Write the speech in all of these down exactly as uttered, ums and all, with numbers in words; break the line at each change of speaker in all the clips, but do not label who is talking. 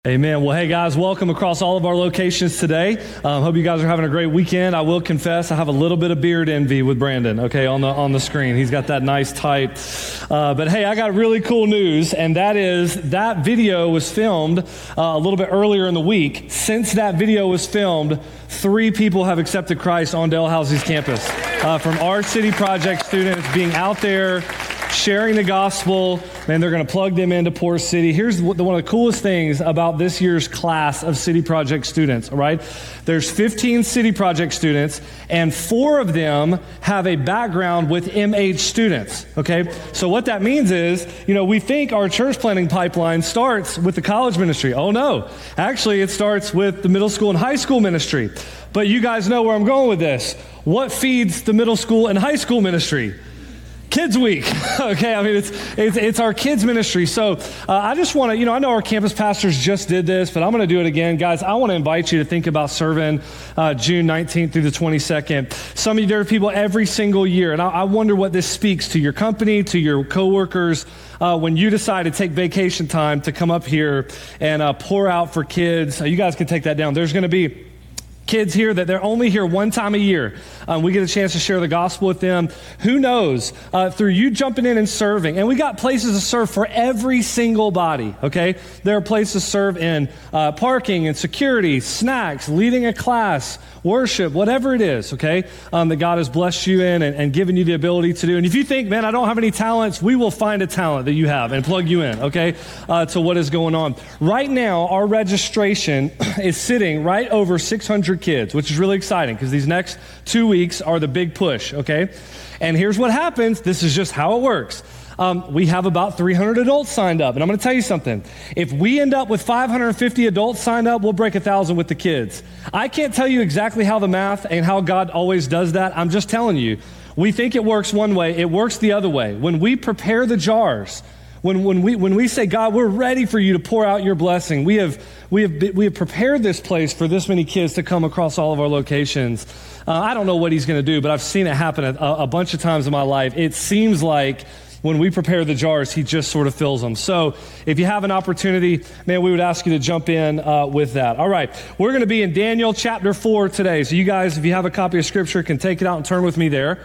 Amen. Well, hey guys, welcome across all of our locations today. Um, hope you guys are having a great weekend. I will confess, I have a little bit of beard envy with Brandon. Okay, on the on the screen, he's got that nice tight. Uh, but hey, I got really cool news, and that is that video was filmed uh, a little bit earlier in the week. Since that video was filmed, three people have accepted Christ on Dalhousie's campus uh, from our City Project students being out there sharing the gospel, and they're going to plug them into Port City. Here's one of the coolest things about this year's class of City Project students, all right? There's fifteen City Project students, and four of them have a background with M H students, okay? So what that means is, you know, we think our church planting pipeline starts with the college ministry. Oh, no. Actually, it starts with the middle school and high school ministry. But you guys know where I'm going with this. What feeds the middle school and high school ministry? Kids Week, okay? I mean, it's it's, it's our kids ministry. So uh, I just want to, you know, I know our campus pastors just did this, but I'm going to do it again. Guys, I want to invite you to think about serving uh, June nineteenth through the twenty-second. Some of you, there are people every single year, and I, I wonder what this speaks to your company, to your coworkers, uh, when you decide to take vacation time to come up here and uh, pour out for kids. Uh, you guys can take that down. There's going to be kids here that they're only here one time a year. Um, we get a chance to share the gospel with them. Who knows, uh, through you jumping in and serving. And we got places to serve for every single body, okay? There are places to serve in uh, parking and security, snacks, leading a class, worship, whatever it is, okay, um, that God has blessed you in and, and given you the ability to do. And if you think, man, I don't have any talents, we will find a talent that you have and plug you in, okay, uh, to what is going on. Right now, our registration is sitting right over six hundred kids, which is really exciting because these next two weeks are the big push, okay? And here's what happens. This is just how it works. Um, we have about three hundred adults signed up. And I'm going to tell you something. If we end up with five hundred fifty adults signed up, we'll break one thousand with the kids. I can't tell you exactly how the math and how God always does that. I'm just telling you. We think it works one way. It works the other way. When we prepare the jars, When when we when we say, God, we're ready for you to pour out your blessing, we have we have we have prepared this place for this many kids to come across all of our locations. Uh, I don't know what he's going to do, but I've seen it happen a, a bunch of times in my life. It seems like when we prepare the jars, he just sort of fills them. So if you have an opportunity, man, we would ask you to jump in uh, with that. All right, we're going to be in Daniel chapter four today. So you guys, if you have a copy of Scripture, can take it out and turn with me there.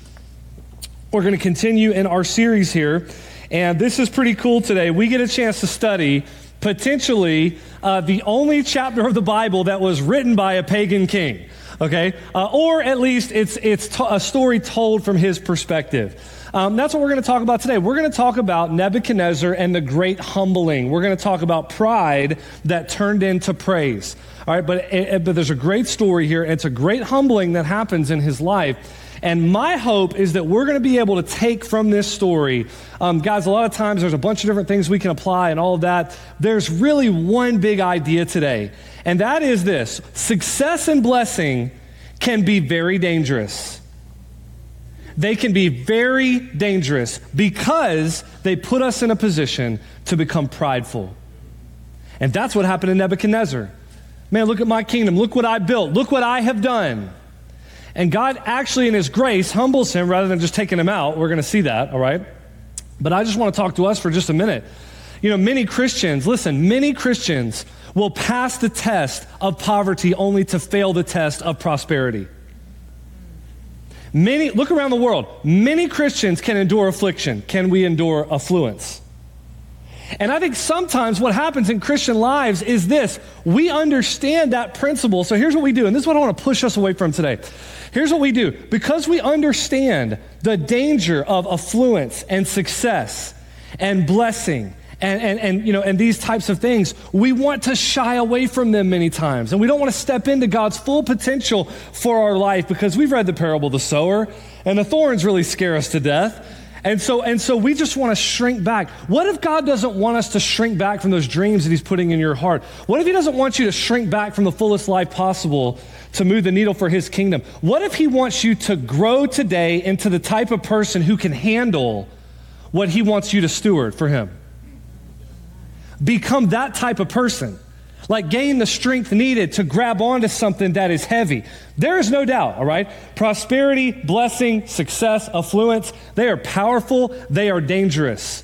We're going to continue in our series here. And this is pretty cool today. We get a chance to study potentially uh, the only chapter of the Bible that was written by a pagan king, okay? Uh, or at least it's it's t- a story told from his perspective. Um, that's what we're going to talk about today. We're going to talk about Nebuchadnezzar and the great humbling. We're going to talk about pride that turned into praise. All right, but, it, but there's a great story here. It's a great humbling that happens in his life. And my hope is that we're going to be able to take from this story, um, guys, a lot of times there's a bunch of different things we can apply and all of that. There's really one big idea today, and that is this: success and blessing can be very dangerous. They can be very dangerous because they put us in a position to become prideful. And that's what happened to Nebuchadnezzar. Man, look at my kingdom. Look what I built. Look what I have done. And God actually in his grace humbles him rather than just taking him out. We're going to see that, all right? But I just want to talk to us for just a minute. You know, many Christians, listen, many Christians will pass the test of poverty only to fail the test of prosperity. Many, look around the world. Many Christians can endure affliction. Can we endure affluence? And I think sometimes what happens in Christian lives is this: we understand that principle. So here's what we do, and this is what I want to push us away from today. Here's what we do. Because we understand the danger of affluence and success and blessing and, and, and, you know, and these types of things, we want to shy away from them many times. And we don't want to step into God's full potential for our life because we've read the parable of the sower, and the thorns really scare us to death. And so and so we just want to shrink back. What if God doesn't want us to shrink back from those dreams that he's putting in your heart? What if he doesn't want you to shrink back from the fullest life possible to move the needle for his kingdom? What if he wants you to grow today into the type of person who can handle what he wants you to steward for him? Become that type of person. Like gain the strength needed to grab onto something that is heavy. There is no doubt, all right? Prosperity, blessing, success, affluence, they are powerful, they are dangerous.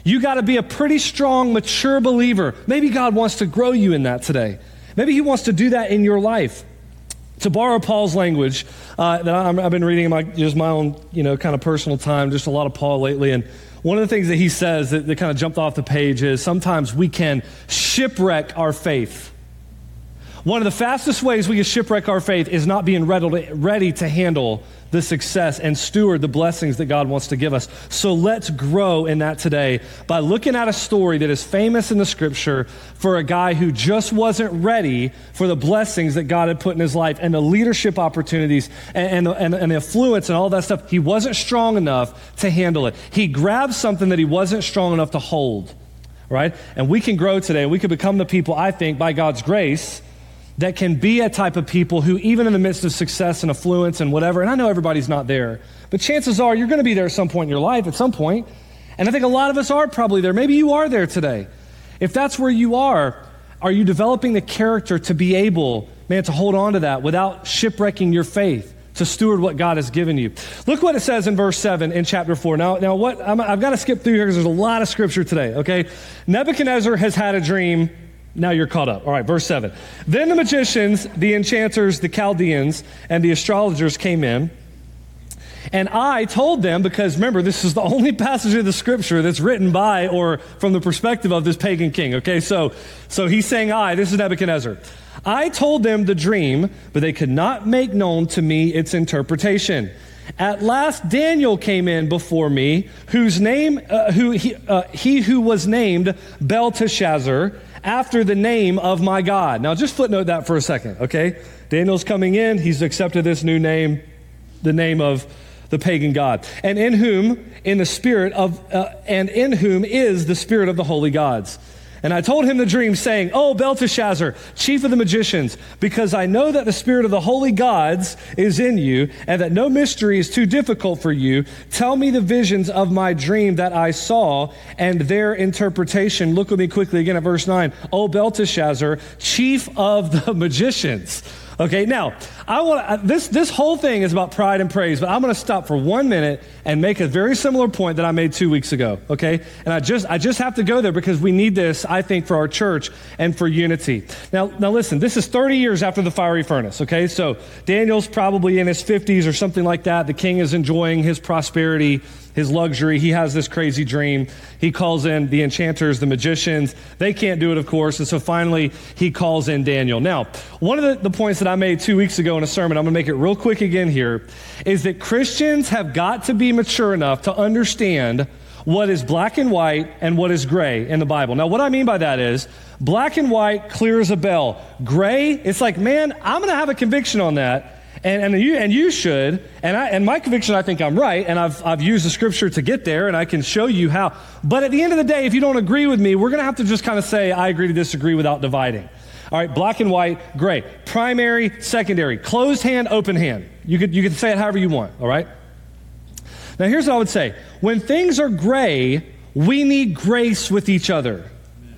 You got to be a pretty strong, mature believer. Maybe God wants to grow you in that today. Maybe he wants to do that in your life. To borrow Paul's language uh, that I'm, I've been reading in my, just my own, you know, kind of personal time, just a lot of Paul lately. And one of the things that he says that, that kind of jumped off the page is sometimes we can shipwreck our faith. One of the fastest ways we can shipwreck our faith is not being ready, ready to handle the success and steward the blessings that God wants to give us. So let's grow in that today by looking at a story that is famous in the scripture for a guy who just wasn't ready for the blessings that God had put in his life and the leadership opportunities and, and, and, and the affluence and all that stuff. He wasn't strong enough to handle it. He grabbed something that he wasn't strong enough to hold, right? And we can grow today. We can become the people, I think, by God's grace, that can be a type of people who, even in the midst of success and affluence and whatever, and I know everybody's not there, but chances are you're going to be there at some point in your life, at some point. And I think a lot of us are probably there. Maybe you are there today. If that's where you are, are you developing the character to be able, man, to hold on to that without shipwrecking your faith, to steward what God has given you? Look what it says in verse seven in chapter four. Now, now what I'm, I've got to skip through here because there's a lot of scripture today, okay? Nebuchadnezzar has had a dream. Now you're caught up. All right, verse seven. Then the magicians, the enchanters, the Chaldeans, and the astrologers came in, and I told them, because remember, this is the only passage of the scripture that's written by or from the perspective of this pagan king, okay? So, so he's saying I, this is Nebuchadnezzar. I told them the dream, but they could not make known to me its interpretation. At last Daniel came in before me, whose name, uh, who he, uh, he who was named Belteshazzar, after the name of my God. Now just footnote that for a second, okay? Daniel's coming in, he's accepted this new name, the name of the pagan god, and in whom, in the spirit of, uh, and in whom is the spirit of the holy gods. And I told him the dream, saying, "O Belteshazzar, chief of the magicians, because I know that the spirit of the holy gods is in you, and that no mystery is too difficult for you, tell me the visions of my dream that I saw and their interpretation." Look with me quickly again at verse nine. "O Belteshazzar, chief of the magicians." Okay, now, I want this this whole thing is about pride and praise, but I'm going to stop for one minute and make a very similar point that I made two weeks ago, okay? And I just I just have to go there because we need this, I think, for our church and for unity. Now, now listen, this is thirty years after the fiery furnace, okay? So Daniel's probably in his fifties or something like that. The king is enjoying his prosperity, his luxury. He has this crazy dream. He calls in the enchanters, the magicians. They can't do it, of course, and so finally he calls in Daniel. Now, one of the, the points that I made two weeks ago in a sermon, I'm going to make it real quick again here, is that Christians have got to be mature enough to understand what is black and white and what is gray in the Bible. Now, what I mean by that is black and white, clear as a bell. Gray, it's like, man, I'm going to have a conviction on that. And, and you and you should, and I and my conviction, I think I'm right, and I've I've used the scripture to get there, and I can show you how. But at the end of the day, if you don't agree with me, we're going to have to just kind of say, I agree to disagree without dividing. All right, black and white, gray. Primary, secondary. Closed hand, open hand. You could you could say it however you want, all right? Now here's what I would say. When things are gray, we need grace with each other.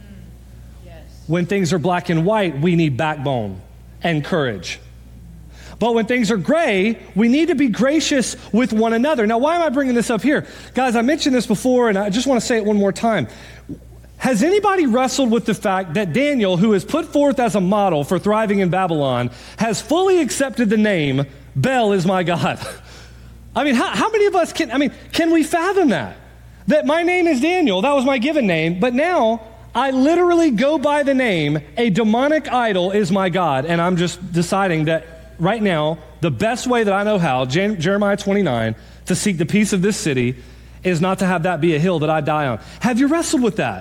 Yes. When things are black and white, we need backbone and courage. But when things are gray, we need to be gracious with one another. Now, why am I bringing this up here? Guys, I mentioned this before, and I just want to say it one more time. Has anybody wrestled with the fact that Daniel, who is put forth as a model for thriving in Babylon, has fully accepted the name, Bel is my God? I mean, how, how many of us can, I mean, can we fathom that? That my name is Daniel, that was my given name, but now I literally go by the name, a demonic idol is my God, and I'm just deciding that right now, the best way that I know how, Jeremiah twenty-nine, to seek the peace of this city is not to have that be a hill that I die on. Have you wrestled with that?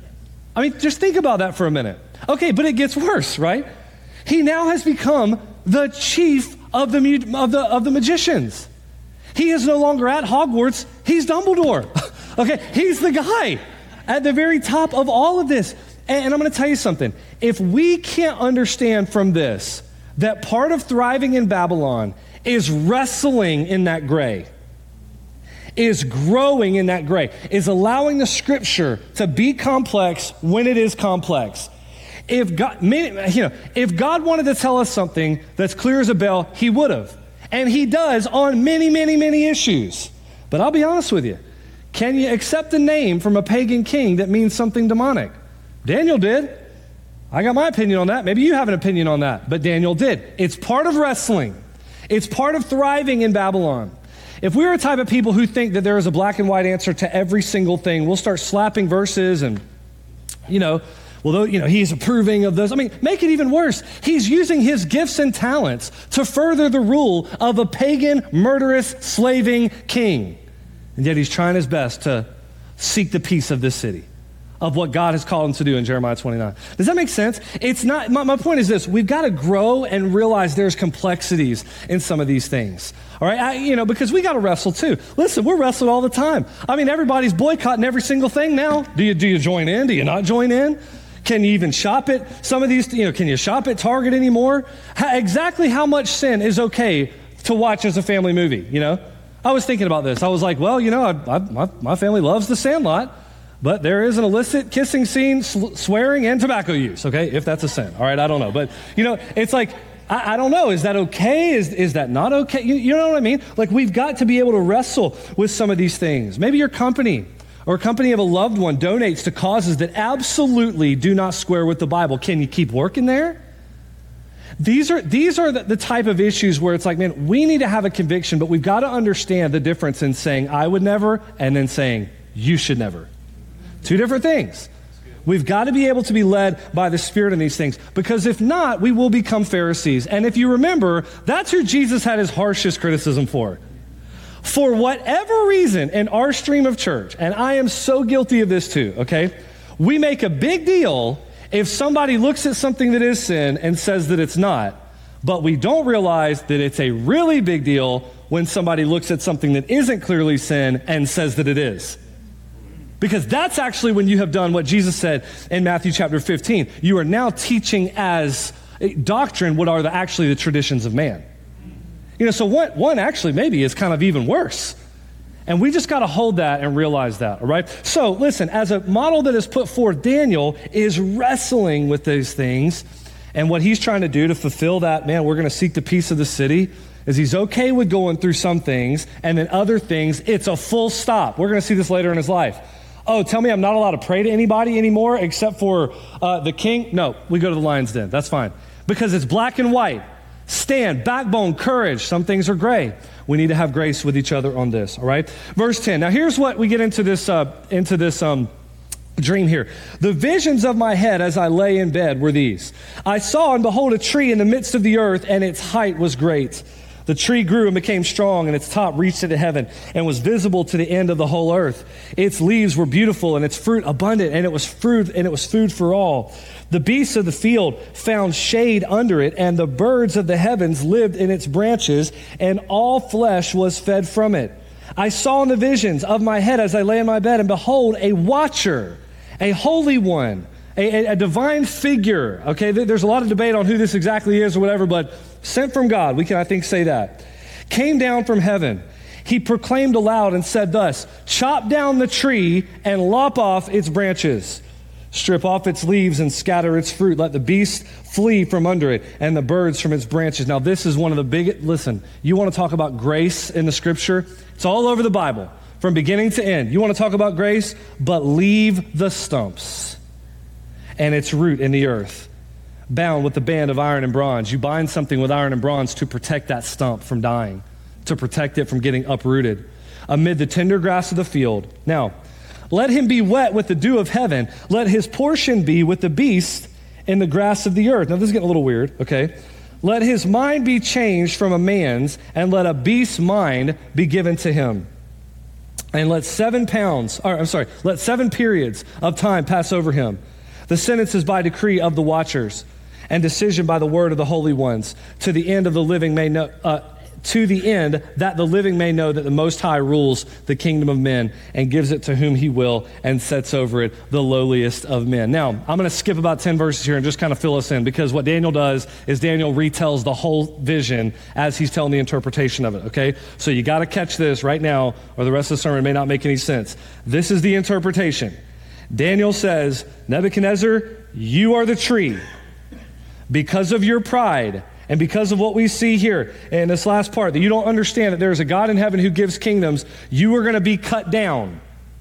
I mean, just think about that for a minute. Okay, but it gets worse, right? He now has become the chief of the, of the, of the magicians. He is no longer at Hogwarts, he's Dumbledore. Okay, he's the guy at the very top of all of this. And, and I'm going to tell you something. If we can't understand from this that part of thriving in Babylon is wrestling in that gray, is growing in that gray, is allowing the scripture to be complex when it is complex. If God, you know, if God wanted to tell us something that's clear as a bell, he would have. And he does on many, many, many issues. But I'll be honest with you, Can you accept a name from a pagan king that means something demonic? Daniel did. I got my opinion on that. Maybe you have an opinion on that, but Daniel did. It's part of wrestling. It's part of thriving in Babylon. If we're a type of people who think that there is a black and white answer to every single thing, we'll start slapping verses and, you know, well, you know, he's approving of this. I mean, make it even worse. He's using his gifts and talents to further the rule of a pagan, murderous, slaving king. And yet he's trying his best to seek the peace of this city, of what God has called him to do in Jeremiah twenty-nine. Does that make sense? It's not, my, my point is this, we've got to grow and realize there's complexities in some of these things. All right, I, you know, because we got to wrestle too. Listen, we're wrestling all the time. I mean, everybody's boycotting every single thing now. Do you, do you join in? Do you not join in? Can you even shop at some of these, you know, can you shop at Target anymore? How, exactly how much sin is okay to watch as a family movie, you know? I was thinking about this. I was like, well, you know, I, I, my, my family loves The Sandlot, but there is an illicit kissing scene, sl- swearing, and tobacco use, okay, if that's a sin. All right, I don't know. But, you know, it's like, I, I don't know. Is that okay? Is, is that not okay? You, you know what I mean? Like, we've got to be able to wrestle with some of these things. Maybe your company or a company of a loved one donates to causes that absolutely do not square with the Bible. Can you keep working there? These are these are the, the type of issues where it's like, man, we need to have a conviction, but we've got to understand the difference in saying, I would never, and then saying, you should never. Two different things. We've got to be able to be led by the Spirit in these things, because if not, we will become Pharisees. And if you remember, that's who Jesus had his harshest criticism for. For whatever reason in our stream of church, and I am so guilty of this too, okay? We make a big deal if somebody looks at something that is sin and says that it's not, but we don't realize that it's a really big deal when somebody looks at something that isn't clearly sin and says that it is. Because that's actually when you have done what Jesus said in Matthew chapter fifteen. You are now teaching as a doctrine what are the, actually the traditions of man. You know, so one, one actually maybe is kind of even worse. And we just got to hold that and realize that, all right? So listen, as a model that is put forth, Daniel is wrestling with these things. And what he's trying to do to fulfill that, man, we're going to seek the peace of the city, is he's okay with going through some things, and then other things, it's a full stop. We're going to see this later in his life. Oh, tell me I'm not allowed to pray to anybody anymore except for uh, the king? No, we go to the lion's den. That's fine. Because it's black and white. Stand, backbone, courage. Some things are gray. We need to have grace with each other on this, all right? Verse ten. Now here's what we get into this uh, into this um, dream here. The visions of my head as I lay in bed were these. I saw and behold a tree in the midst of the earth, and its height was great. The tree grew and became strong, and its top reached into heaven and was visible to the end of the whole earth. Its leaves were beautiful and its fruit abundant, and it was fruit and it was food for all. The beasts of the field found shade under it, and the birds of the heavens lived in its branches, and all flesh was fed from it. I saw in the visions of my head as I lay in my bed, and behold, a watcher, a holy one, a, a, a divine figure. Okay, there's a lot of debate on who this exactly is or whatever, but sent from God, we can, I think, say that, came down from heaven. He proclaimed aloud and said thus, chop down the tree and lop off its branches. Strip off its leaves and scatter its fruit. Let the beasts flee from under it and the birds from its branches. Now, this is one of the big, listen, you want to talk about grace in the scripture? It's all over the Bible, from beginning to end. You want to talk about grace? But leave the stumps and its root in the earth, bound with the band of iron and bronze. You bind something with iron and bronze to protect that stump from dying, to protect it from getting uprooted amid the tender grass of the field. Now, let him be wet with the dew of heaven. Let his portion be with the beast in the grass of the earth. Now, this is getting a little weird, okay? Let his mind be changed from a man's, and let a beast's mind be given to him. And let seven pounds, or I'm sorry, let seven periods of time pass over him. The sentence is by decree of the watchers, and decision by the word of the holy ones, to the end of the living may know, uh, to the end that the living may know that the Most High rules the kingdom of men and gives it to whom he will and sets over it the lowliest of men. Now, I'm going to skip about ten verses here and just kind of fill us in, because what Daniel does is Daniel retells the whole vision as he's telling the interpretation of it, okay? So you got to catch this right now, or the rest of the sermon may not make any sense. This is the interpretation. Daniel says, Nebuchadnezzar, you are the tree. Because of your pride, and because of what we see here in this last part, that you don't understand that there's a God in heaven who gives kingdoms, you are going to be cut down.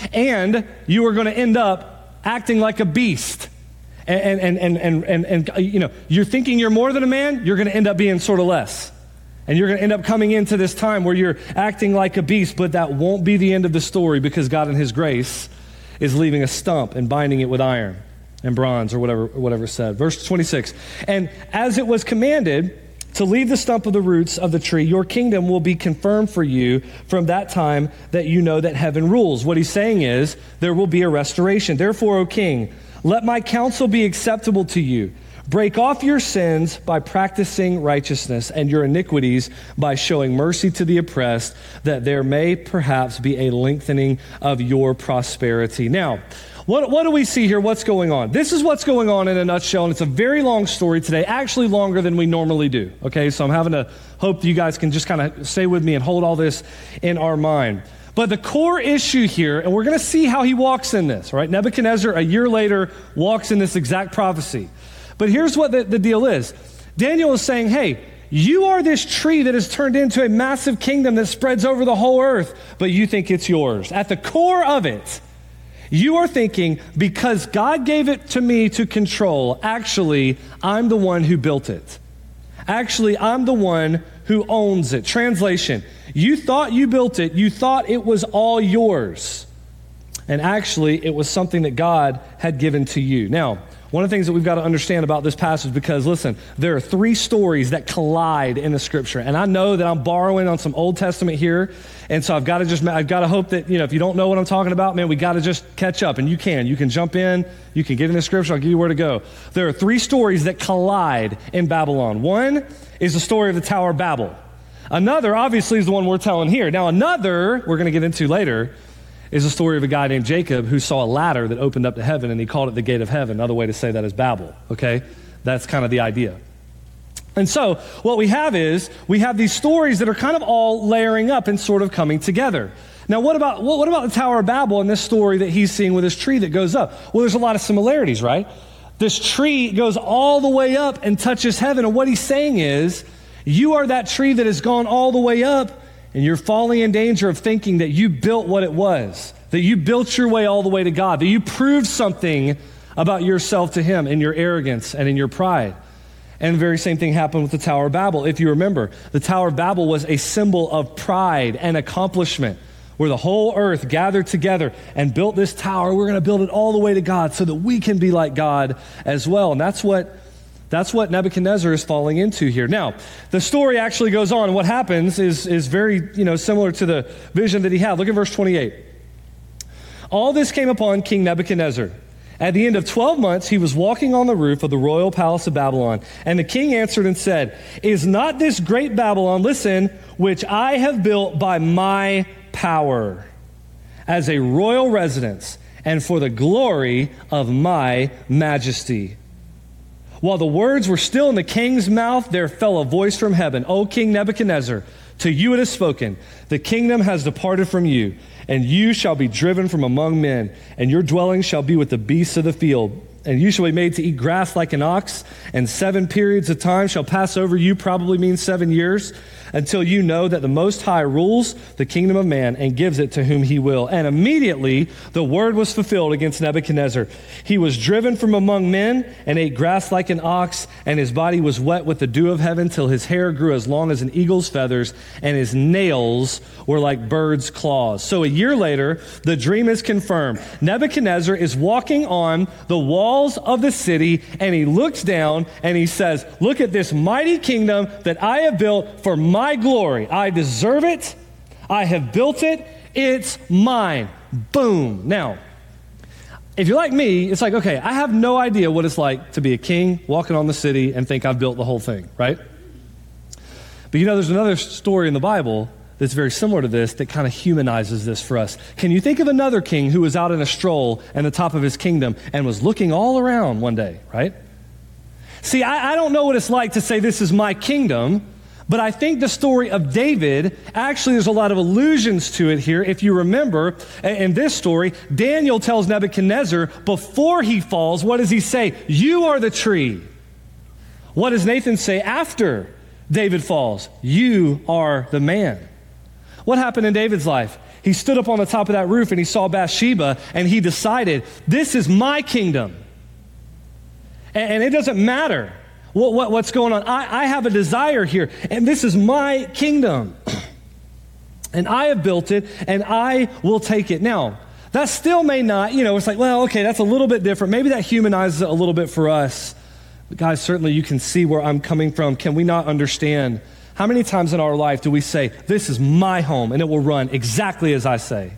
And you are going to end up acting like a beast. And, and, and, and, and, and, you know, you're thinking you're more than a man, you're going to end up being sort of less. And you're going to end up coming into this time where you're acting like a beast, but that won't be the end of the story, because God in his grace is leaving a stump and binding it with iron and bronze, or whatever, whatever said. Verse twenty-six, and as it was commanded to leave the stump of the roots of the tree, your kingdom will be confirmed for you from that time that you know that heaven rules. What he's saying is there will be a restoration. Therefore, O king, let my counsel be acceptable to you. Break off your sins by practicing righteousness, and your iniquities by showing mercy to the oppressed, that there may perhaps be a lengthening of your prosperity. Now, what, what do we see here? What's going on? This is what's going on in a nutshell, and it's a very long story today, actually longer than we normally do. Okay, so I'm having to hope that you guys can just kind of stay with me and hold all this in our mind. But the core issue here, and we're going to see how he walks in this, right? Nebuchadnezzar, a year later, walks in this exact prophecy. But here's what the, the deal is. Daniel is saying, hey, you are this tree that has turned into a massive kingdom that spreads over the whole earth, but you think it's yours. At the core of it, you are thinking, because God gave it to me to control, actually, I'm the one who built it. Actually, I'm the one who owns it. Translation, you thought you built it. You thought it was all yours. And actually, it was something that God had given to you. Now, one of the things that we've got to understand about this passage, because listen, there are three stories that collide in the scripture. And I know that I'm borrowing on some Old Testament here. And so I've got to just, I've got to hope that, you know, if you don't know what I'm talking about, man, we got to just catch up. And you can, you can jump in, you can get in the scripture, I'll give you where to go. There are three stories that collide in Babylon. One is the story of the Tower of Babel. Another, obviously, is the one we're telling here. Now, another, we're going to get into later, is the story of a guy named Jacob who saw a ladder that opened up to heaven, and he called it the gate of heaven. Another way to say that is Babel, okay? That's kind of the idea. And so what we have is we have these stories that are kind of all layering up and sort of coming together. Now, what about what about the Tower of Babel and this story that he's seeing with this tree that goes up? Well, there's a lot of similarities, right? This tree goes all the way up and touches heaven, and what he's saying is, you are that tree that has gone all the way up, and you're falling in danger of thinking that you built what it was, that you built your way all the way to God, that you proved something about yourself to him in your arrogance and in your pride. And the very same thing happened with the Tower of Babel. If you remember, the Tower of Babel was a symbol of pride and accomplishment, where the whole earth gathered together and built this tower. We're going to build it all the way to God so that we can be like God as well. And that's what That's what Nebuchadnezzar is falling into here. Now, the story actually goes on, and what happens is, is very, you know, similar to the vision that he had. Look at verse twenty-eight. All this came upon King Nebuchadnezzar. At the end of twelve months, he was walking on the roof of the royal palace of Babylon. And the king answered and said, is not this great Babylon, listen, which I have built by my power as a royal residence and for the glory of my majesty? While the words were still in the king's mouth, there fell a voice from heaven. O King Nebuchadnezzar, to you it is spoken. The kingdom has departed from you, and you shall be driven from among men, and your dwelling shall be with the beasts of the field. And you shall be made to eat grass like an ox, and seven periods of time shall pass over you, probably means seven years, until you know that the Most High rules the kingdom of man and gives it to whom he will. And immediately the word was fulfilled against Nebuchadnezzar. He was driven from among men and ate grass like an ox, and his body was wet with the dew of heaven till his hair grew as long as an eagle's feathers, and his nails were like birds' claws. So a year later, the dream is confirmed. Nebuchadnezzar is walking on the walls of the city, and he looks down and he says, look at this mighty kingdom that I have built for my My glory. I deserve it. I have built it. It's mine. Boom. Now, if you're like me, it's like, okay, I have no idea what it's like to be a king walking on the city and think I've built the whole thing, right? But you know, there's another story in the Bible that's very similar to this that kind of humanizes this for us. Can you think of another king who was out in a stroll at the top of his kingdom and was looking all around one day, right? See, I, I don't know what it's like to say this is my kingdom. But I think the story of David, actually there's a lot of allusions to it here. If you remember, in this story, Daniel tells Nebuchadnezzar before he falls, what does he say? You are the tree. What does Nathan say after David falls? You are the man. What happened in David's life? he stood up on the top of that roof and he saw Bathsheba and he decided, this is my kingdom. And, and it doesn't matter what, what, what's going on. I, I have a desire here and this is my kingdom. And I have built it and I will take it. Now, that still may not, you know, it's like, well, okay, that's a little bit different. Maybe that humanizes it a little bit for us. But guys, certainly you can see where I'm coming from. Can we not understand? How many times in our life do we say, this is my home and it will run exactly as I say?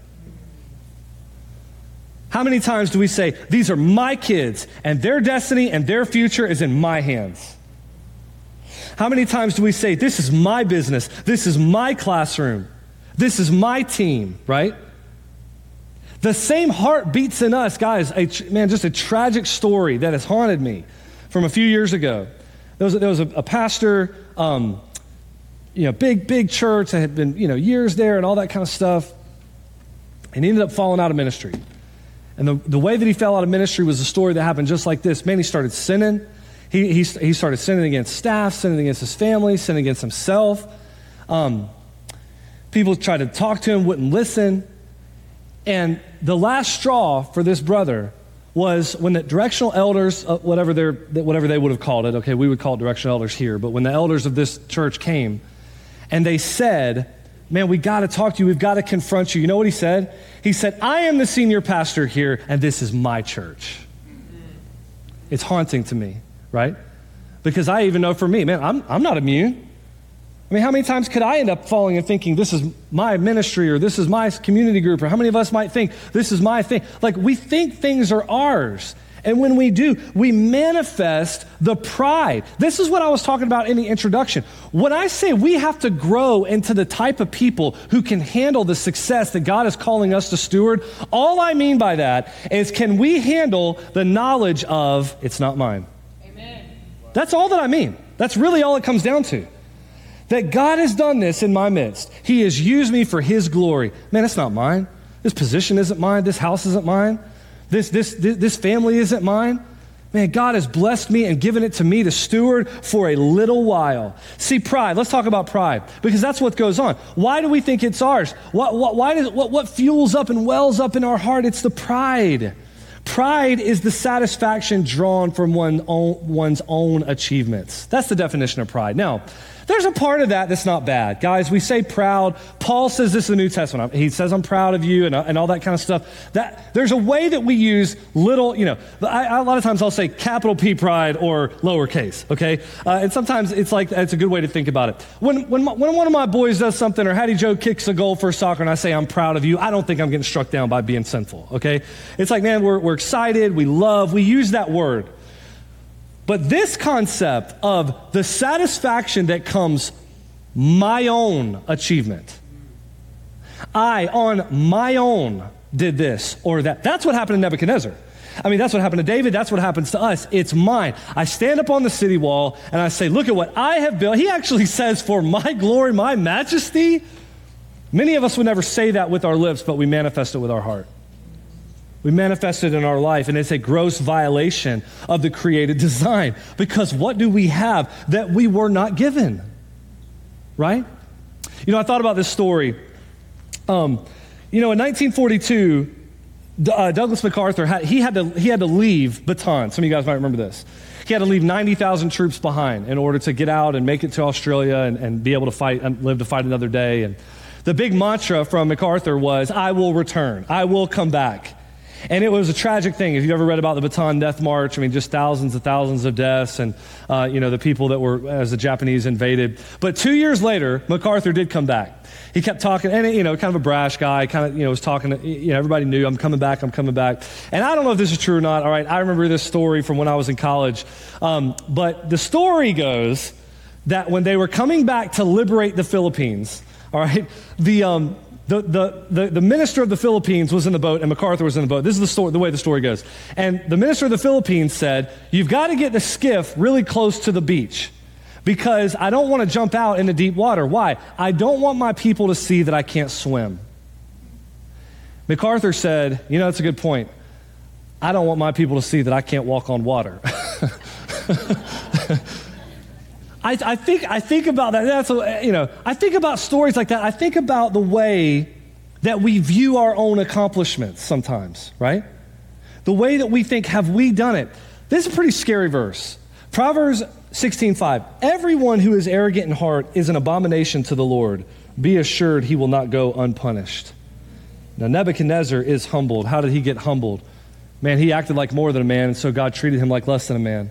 How many times do we say, these are my kids and their destiny and their future is in my hands? How many times do we say, this is my business, this is my classroom, this is my team, right? The same heart beats in us, guys. A, man, just a tragic story that has haunted me from a few years ago. There was, there was a, a pastor, um, you know, big, big church that had been, you know, years there and all that kind of stuff. And he ended up falling out of ministry. And the, the way that he fell out of ministry was a story that happened just like this. Man, he started sinning. He, he, he started sinning against staff, sinning against his family, sinning against himself. Um, people tried to talk to him, wouldn't listen. And the last straw for this brother was when the directional elders, uh, whatever, they're, whatever they would have called it, okay, we would call it directional elders here, but when the elders of this church came, and they said, man, we got to talk to you. We've got to confront you. You know what he said? He said, I am the senior pastor here, and this is my church. It's haunting to me, right? Because I even know for me, man, I'm, I'm not immune. I mean, how many times could I end up falling and thinking, this is my ministry, or this is my community group, or how many of us might think, this is my thing? Like, we think things are ours. And when we do, we manifest the pride. This is what I was talking about in the introduction. When I say we have to grow into the type of people who can handle the success that God is calling us to steward, all I mean by that is, can we handle the knowledge of, it's not mine? Amen. That's all that I mean. That's really all it comes down to. That God has done this in my midst. He has used me for His glory. Man, it's not mine. This position isn't mine. This house isn't mine. This, this, this, this family isn't mine. Man, God has blessed me and given it to me to steward for a little while. See, pride. Let's talk about pride, because that's what goes on. Why do we think it's ours? What, what, why does, what, what fuels up and wells up in our heart? It's the pride. Pride is the satisfaction drawn from one own, one's own achievements. That's the definition of pride. Now, there's a part of that that's not bad. Guys, we say proud. Paul says this in the New Testament. He says, I'm proud of you and, and all that kind of stuff. That there's a way that we use little, you know, I, I, a lot of times I'll say capital P pride or lowercase, okay? Uh, and sometimes it's like, it's a good way to think about it. When, when, my, when one of my boys does something, or Hattie Joe kicks a goal for soccer and I say, I'm proud of you, I don't think I'm getting struck down by being sinful, okay? It's like, man, we're, we're excited, we love, we use that word. But this concept of the satisfaction that comes my own achievement, I on my own did this or that. That's what happened to Nebuchadnezzar. I mean, that's what happened to David. That's what happens to us. It's mine. I stand up on the city wall and I say, look at what I have built. He actually says, for my glory, my majesty. Many of us would never say that with our lips, but we manifest it with our heart. We manifest it in our life, and it's a gross violation of the created design. Because what do we have that we were not given? Right? You know, I thought about this story. Um, you know, in nineteen forty-two, uh, Douglas MacArthur, had, he, had to, he had to leave Bataan. Some of you guys might remember this. He had to leave ninety thousand troops behind in order to get out and make it to Australia and, and be able to fight and live to fight another day. And the big mantra from MacArthur was, I will return. I will come back. And it was a tragic thing. If you've ever read about the Bataan Death March, I mean, just thousands and thousands of deaths and, uh, you know, the people that were, as the Japanese invaded. But two years later, MacArthur did come back. He kept talking, and, you know, kind of a brash guy, kind of, you know, was talking to, you know, everybody knew, I'm coming back, I'm coming back. And I don't know if this is true or not. All right, I remember this story from when I was in college. Um, but the story goes that when they were coming back to liberate the Philippines, all right, the, um, The, the, the, the minister of the Philippines was in the boat and MacArthur was in the boat. This is the story, the way the story goes. And the minister of the Philippines said, you've got to get the skiff really close to the beach because I don't want to jump out into deep water. Why? I don't want my people to see that I can't swim. MacArthur said, you know, that's a good point. I don't want my people to see that I can't walk on water. I, I think I think about that. That's a, you know, I think about stories like that. I think about the way that we view our own accomplishments sometimes, right? The way that we think, have we done it? This is a pretty scary verse. Proverbs sixteen five, everyone who is arrogant in heart is an abomination to the Lord. Be assured he will not go unpunished. Now Nebuchadnezzar is humbled. How did he get humbled? Man, he acted like more than a man, and so God treated him like less than a man.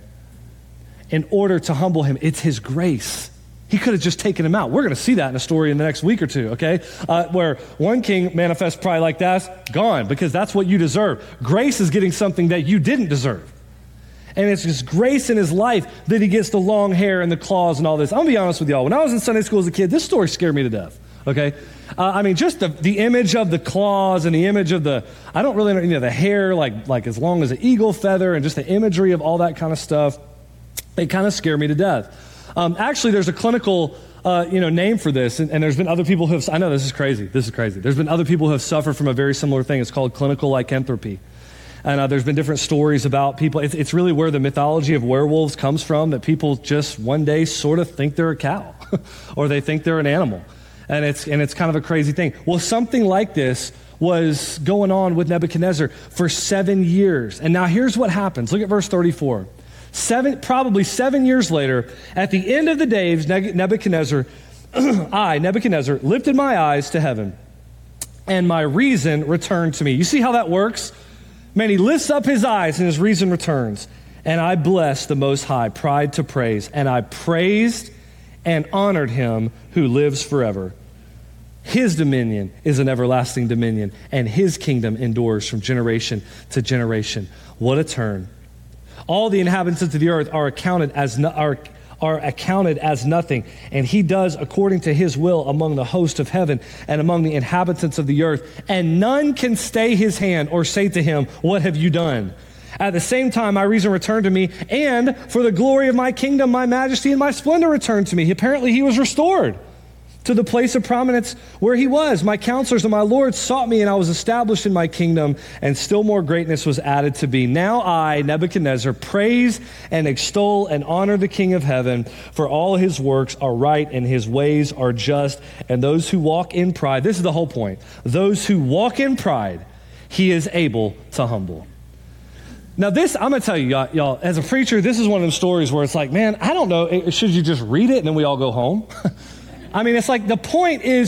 In order to humble him, it's his grace. He could have just taken him out. We're going to see that in a story in the next week or two, okay? Uh, where one king manifests pride like that, gone, because that's what you deserve. Grace is getting something that you didn't deserve. And it's just grace in his life that he gets the long hair and the claws and all this. I'm going to be honest with y'all. When I was in Sunday school as a kid, this story scared me to death, okay? Uh, I mean, just the, the image of the claws and the image of the, I don't really know, you know, the hair, like, like as long as an eagle feather, and just the imagery of all that kind of stuff, they kind of scare me to death. Um, actually, there's a clinical, uh, you know, name for this, and, and there's been other people who have, I know this is crazy, this is crazy. There's been other people who have suffered from a very similar thing. It's called clinical lycanthropy. And uh, there's been different stories about people. It's, it's really where the mythology of werewolves comes from, that people just one day sort of think they're a cow or they think they're an animal. And it's, and it's kind of a crazy thing. Well, something like this was going on with Nebuchadnezzar for seven years. And now here's what happens. Look at verse thirty-four. Seven, probably seven years later, at the end of the days, Nebuchadnezzar, I, Nebuchadnezzar, lifted my eyes to heaven, and my reason returned to me. You see how that works? Man, he lifts up his eyes and his reason returns. And I blessed the Most High, pride to praise. And I praised and honored him who lives forever. His dominion is an everlasting dominion, and his kingdom endures from generation to generation. What a turn. All the inhabitants of the earth are accounted as no, are, are accounted as nothing, and he does according to his will among the host of heaven and among the inhabitants of the earth, and none can stay his hand or say to him, what have you done? At the same time, my reason returned to me, and for the glory of my kingdom, my majesty and my splendor returned to me. Apparently he was restored to the place of prominence where he was. My counselors and my lords sought me, and I was established in my kingdom, and still more greatness was added to me. Now I, Nebuchadnezzar, praise and extol and honor the King of heaven, for all his works are right and his ways are just, and those who walk in pride, this is the whole point, those who walk in pride, he is able to humble. Now this, I'm going to tell you, y'all, y'all, as a preacher, this is one of those stories where it's like, man, I don't know, should you just read it and then we all go home? I mean, it's like the point is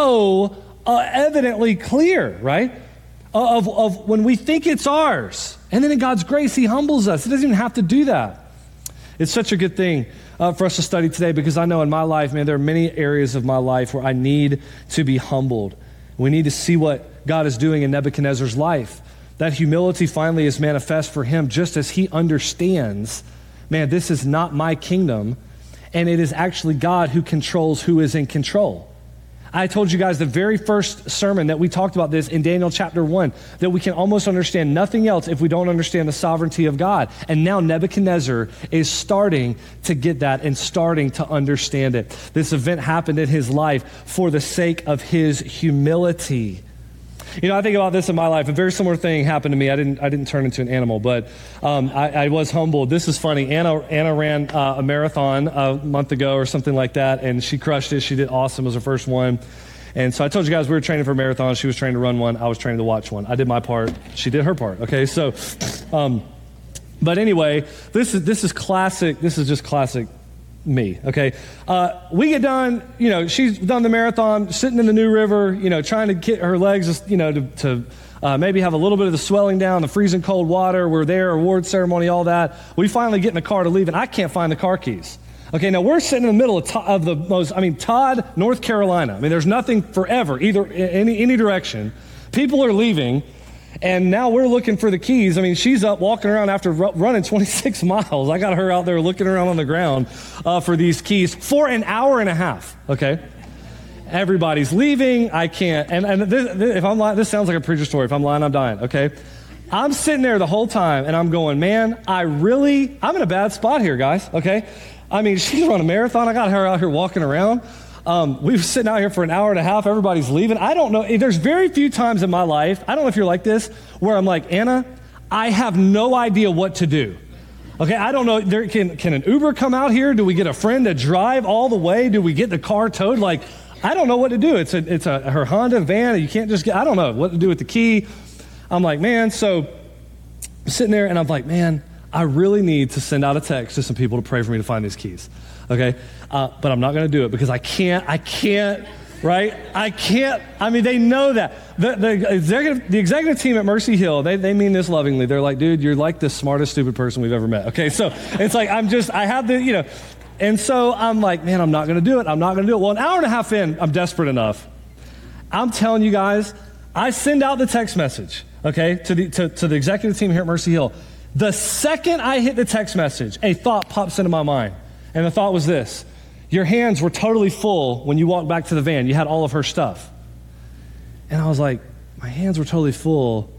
so uh, evidently clear, right? Of, of when we think it's ours. And then in God's grace, he humbles us. He doesn't even have to do that. It's such a good thing uh, for us to study today, because I know in my life, man, there are many areas of my life where I need to be humbled. We need to see what God is doing in Nebuchadnezzar's life. That humility finally is manifest for him, just as he understands, man, this is not my kingdom. And it is actually God who controls who is in control. I told you guys the very first sermon that we talked about this in Daniel chapter one, that we can almost understand nothing else if we don't understand the sovereignty of God. And now Nebuchadnezzar is starting to get that and starting to understand it. This event happened in his life for the sake of his humility. You know, I think about this in my life. A very similar thing happened to me. I didn't I didn't turn into an animal, but um, I, I was humbled. This is funny. Anna Anna ran uh, a marathon a month ago or something like that, and she crushed it. She did awesome. It was her first one. And so I told you guys we were training for a marathon. She was training to run one. I was training to watch one. I did my part. She did her part. Okay, so, um, but anyway, this is this is classic. This is just classic me, okay? Uh, we get done, you know, she's done the marathon, sitting in the New River, you know, trying to get her legs, you know, to, to uh, maybe have a little bit of the swelling down, the freezing cold water. We're there, award ceremony, all that. We finally get in the car to leave, and I can't find the car keys. Okay, now we're sitting in the middle of, to- of the most, I mean, Todd, North Carolina. I mean, there's nothing forever, either in any, any direction. People are leaving. And now we're looking for the keys. I mean, she's up walking around after r- running twenty-six miles. I got her out there looking around on the ground uh, for these keys for an hour and a half, okay? Everybody's leaving. I can't. And, and this, this, if I'm lying, this sounds like a preacher story. If I'm lying, I'm dying, okay? I'm sitting there the whole time, and I'm going, man, I really, I'm in a bad spot here, guys, okay? I mean, she's run a marathon. I got her out here walking around. Um, we were sitting out here for an hour and a half. Everybody's leaving. I don't know. There's very few times in my life, I don't know if you're like this, where I'm like, Anna, I have no idea what to do. Okay, I don't know. There, can, can an Uber come out here? Do we get a friend to drive all the way? Do we get the car towed? Like, I don't know what to do. It's a, it's a, her Honda van. You can't just get, I don't know what to do with the key. I'm like, man, so I'm sitting there and I'm like, man, I really need to send out a text to some people to pray for me to find these keys. Okay. Uh, but I'm not going to do it because I can't, I can't, right? I can't, I mean, they know that. The, the, executive, the executive team at Mercy Hill, they, they mean this lovingly. They're like, dude, you're like the smartest, stupid person we've ever met. Okay, so it's like, I'm just, I have the, you know, and so I'm like, man, I'm not going to do it. I'm not going to do it. Well, an hour and a half in, I'm desperate enough. I'm telling you guys, I send out the text message, okay, to the, to, to the executive team here at Mercy Hill. The second I hit the text message, a thought pops into my mind. And the thought was this: your hands were totally full when you walked back to the van. You had all of her stuff. And I was like, my hands were totally full.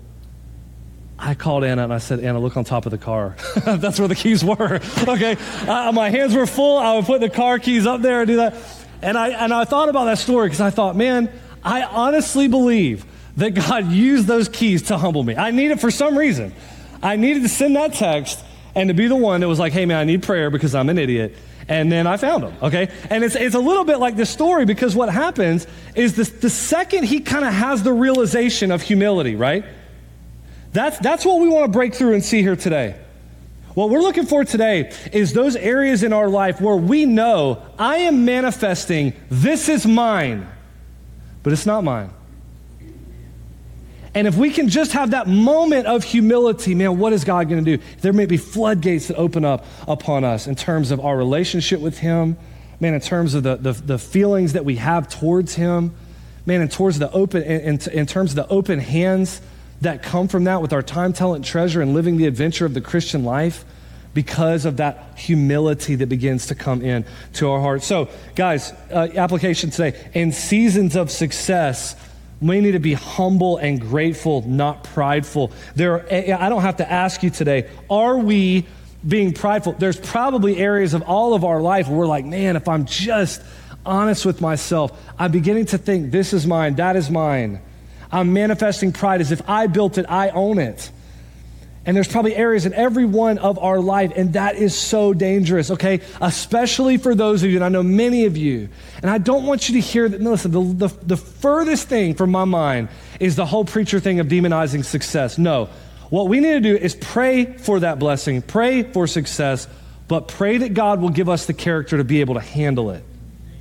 I called Anna and I said, Anna, look on top of the car. That's where the keys were. Okay. Uh, my hands were full. I would put the car keys up there and do that. And I, and I thought about that story because I thought, man, I honestly believe that God used those keys to humble me. I needed, for some reason, I needed to send that text and to be the one that was like, hey, man, I need prayer because I'm an idiot. And then I found him, okay? And it's it's a little bit like this story because what happens is this, the second he kind of has the realization of humility, right? That's, that's what we want to break through and see here today. What we're looking for today is those areas in our life where we know I am manifesting, this is mine, but it's not mine. And if we can just have that moment of humility, man, what is God going to do? There may be floodgates that open up upon us in terms of our relationship with him, man, in terms of the, the, the feelings that we have towards him, man, and towards the open, in, in, in terms of the open hands that come from that with our time, talent, treasure, and living the adventure of the Christian life because of that humility that begins to come in to our hearts. So, guys, uh, application today, in seasons of success, we need to be humble and grateful, not prideful. There, are, I don't have to ask you today, are we being prideful? There's probably areas of all of our life where we're like, man, if I'm just honest with myself, I'm beginning to think this is mine, that is mine. I'm manifesting pride as if I built it, I own it. And there's probably areas in every one of our life, and that is so dangerous, okay? Especially for those of you, and I know many of you, and I don't want you to hear that, no, listen, the, the, the furthest thing from my mind is the whole preacher thing of demonizing success. No, what we need to do is pray for that blessing, pray for success, but pray that God will give us the character to be able to handle it.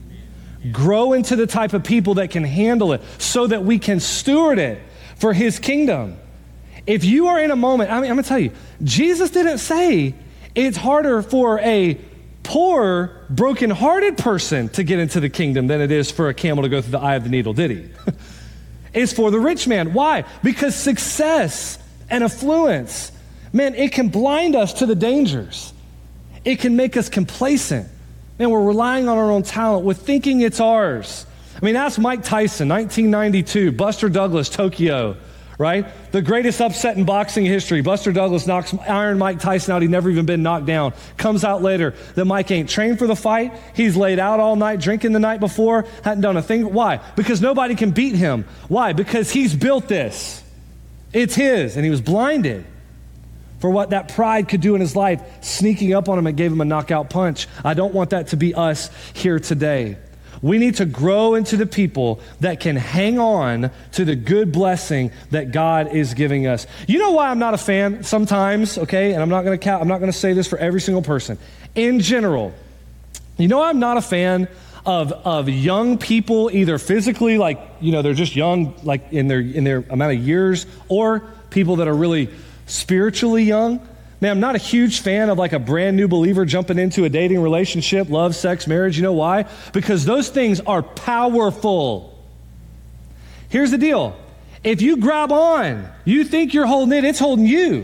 Grow into the type of people that can handle it so that we can steward it for his kingdom. If you are in a moment, I mean, I'm going to tell you, Jesus didn't say it's harder for a poor, broken-hearted person to get into the kingdom than it is for a camel to go through the eye of the needle, did he? It's for the rich man. Why? Because success and affluence, man, it can blind us to the dangers. It can make us complacent. Man, we're relying on our own talent. We're thinking it's ours. I mean, ask Mike Tyson, nineteen ninety-two, Buster Douglas, Tokyo, right? The greatest upset in boxing history. Buster Douglas knocks Iron Mike Tyson out. He'd never even been knocked down. Comes out later that Mike ain't trained for the fight. He's laid out all night, drinking the night before, hadn't done a thing. Why? Because nobody can beat him. Why? Because he's built this. It's his, and he was blinded for what that pride could do in his life, sneaking up on him and gave him a knockout punch. I don't want that to be us here today. We need to grow into the people that can hang on to the good blessing that God is giving us. You know why I'm not a fan sometimes, okay? And I'm not going to count, I'm not going to say this for every single person. In general, you know I'm not a fan of of young people, either physically, like, you know, they're just young, like in their in their amount of years, or people that are really spiritually young. Man, I'm not a huge fan of like a brand new believer jumping into a dating relationship, love, sex, marriage. You know why? Because those things are powerful. Here's the deal. If you grab on, you think you're holding it, it's holding you.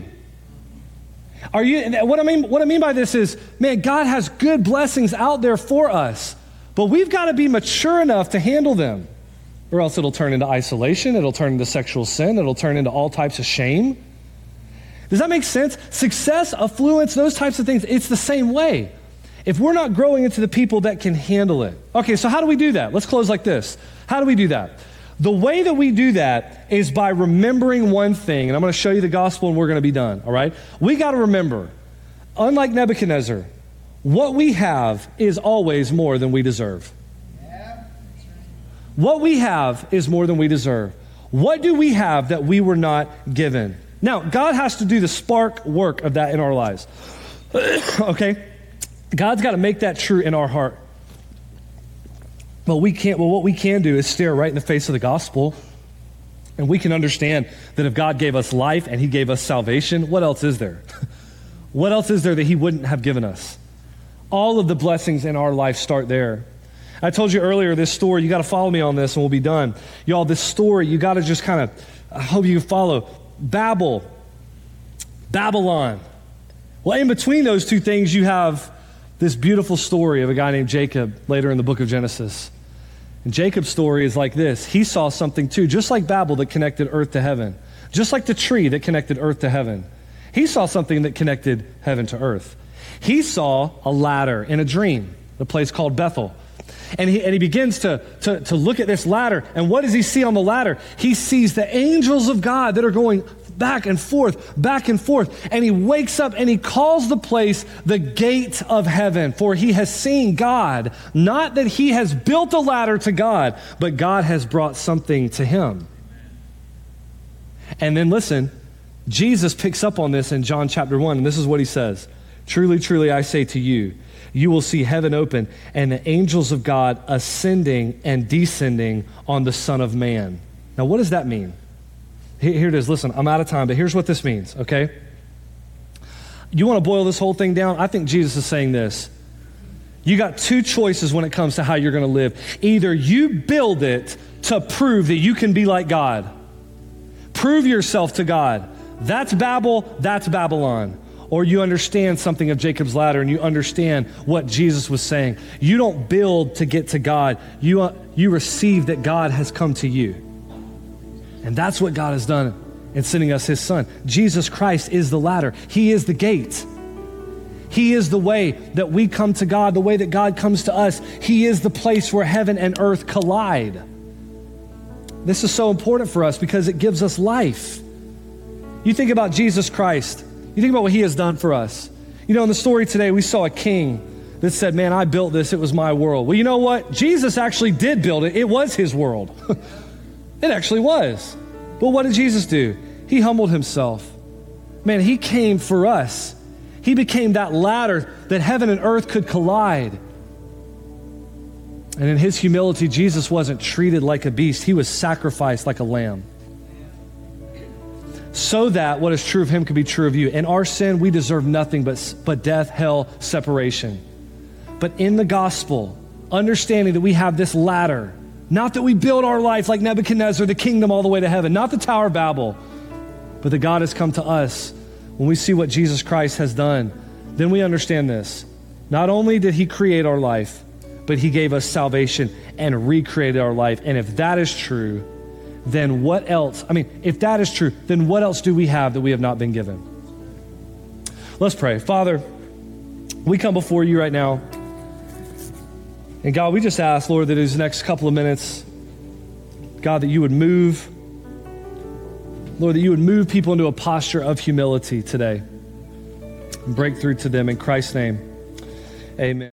Are you? What I mean, what I mean by this is, man, God has good blessings out there for us, but we've got to be mature enough to handle them, or else it'll turn into isolation, it'll turn into sexual sin, it'll turn into all types of shame. Does that make sense? Success, affluence, those types of things, it's the same way. If we're not growing into the people that can handle it. Okay, so how do we do that? Let's close like this. How do we do that? The way that we do that is by remembering one thing, and I'm going to show you the gospel and we're going to be done, all right? We got to remember, unlike Nebuchadnezzar, what we have is always more than we deserve. What we have is more than we deserve. What do we have that we were not given? Now, God has to do the spark work of that in our lives. Okay? God's got to make that true in our heart. Well, we can't, well, what we can do is stare right in the face of the gospel, and we can understand that if God gave us life and he gave us salvation, what else is there? What else is there that he wouldn't have given us? All of the blessings in our life start there. I told you earlier this story, you got to follow me on this and we'll be done. Y'all, this story, you got to just kind of, I hope you can follow. Babel, Babylon. Well, in between those two things, you have this beautiful story of a guy named Jacob later in the book of Genesis. And Jacob's story is like this. He saw something too, just like Babel that connected earth to heaven, just like the tree that connected earth to heaven. He saw something that connected heaven to earth. He saw a ladder in a dream, a place called Bethel. And he, and he begins to, to, to look at this ladder. And what does he see on the ladder? He sees the angels of God that are going back and forth, back and forth. And he wakes up and he calls the place the gate of heaven. For he has seen God, not that he has built a ladder to God, but God has brought something to him. And then listen, Jesus picks up on this in John chapter one. And this is what he says. Truly, truly, I say to you, you will see heaven open and the angels of God ascending and descending on the Son of Man. Now, what does that mean? Here, here it is. Listen, I'm out of time, but here's what this means, okay? You want to boil this whole thing down? I think Jesus is saying this. You got two choices when it comes to how you're going to live. Either you build it to prove that you can be like God. Prove yourself to God. That's Babel, that's Babylon. Or you understand something of Jacob's ladder and you understand what Jesus was saying. You don't build to get to God. You, uh, you receive that God has come to you. And that's what God has done in sending us his son. Jesus Christ is the ladder. He is the gate. He is the way that we come to God, the way that God comes to us. He is the place where heaven and earth collide. This is so important for us because it gives us life. You think about Jesus Christ. You think about what he has done for us. You know, in the story today, we saw a king that said, man, I built this. It was my world. Well, you know what? Jesus actually did build it. It was his world. It actually was. But what did Jesus do? He humbled himself. Man, he came for us. He became that ladder that heaven and earth could collide. And in his humility, Jesus wasn't treated like a beast. He was sacrificed like a lamb. So that what is true of him could be true of you. In our sin, we deserve nothing but, but death, hell, separation. But in the gospel, understanding that we have this ladder, not that we build our life like Nebuchadnezzar, the kingdom all the way to heaven, not the Tower of Babel, but that God has come to us. When we see what Jesus Christ has done, then we understand this. Not only did he create our life, but he gave us salvation and recreated our life. And if that is true, then what else? I mean, if that is true, then what else do we have that we have not been given? Let's pray. Father, we come before you right now. And God, we just ask, Lord, that these next couple of minutes, God, that you would move, Lord, that you would move people into a posture of humility today and break through to them in Christ's name. Amen.